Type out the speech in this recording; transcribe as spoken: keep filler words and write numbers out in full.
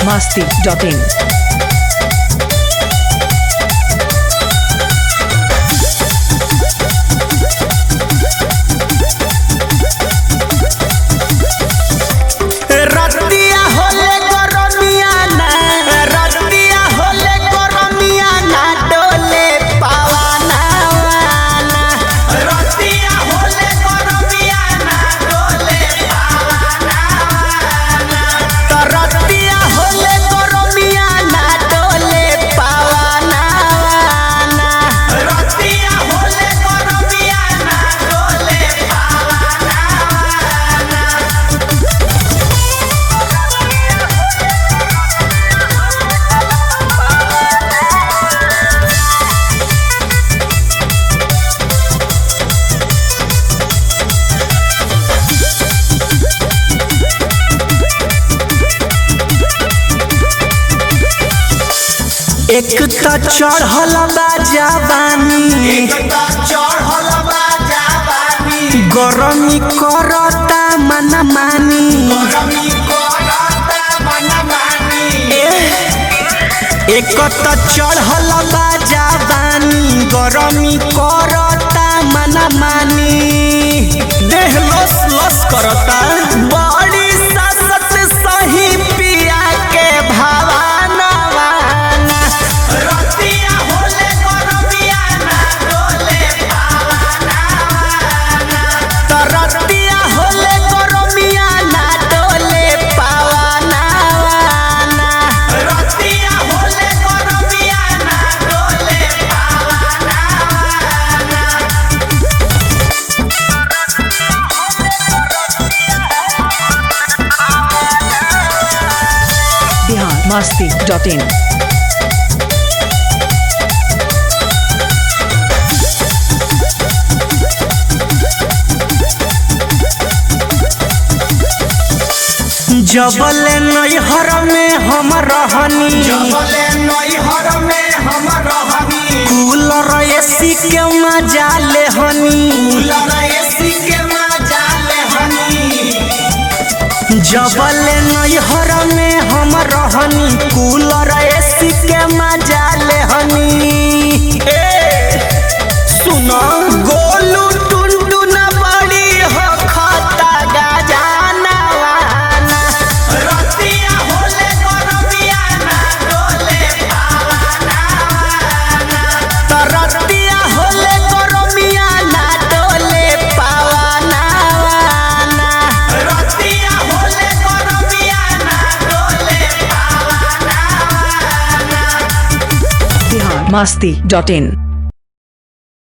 masti dot in. एक त चढ़ल बा जवानी गरमी करता मन मानी एक त चढ़ल बा जवानी गरमी करता मन मानी देह लस लस करता बड़ी ससत सही पिया के भावा masti dot in. जबल नैहर में हम रहनी कूलर एसी के मजा ले हनी जबल नैहर में हम रहनी कूलर एसी के मजा ले हनी सुनो गोलू टुनटुन बड़ी हो खाता गजाना masti dot in.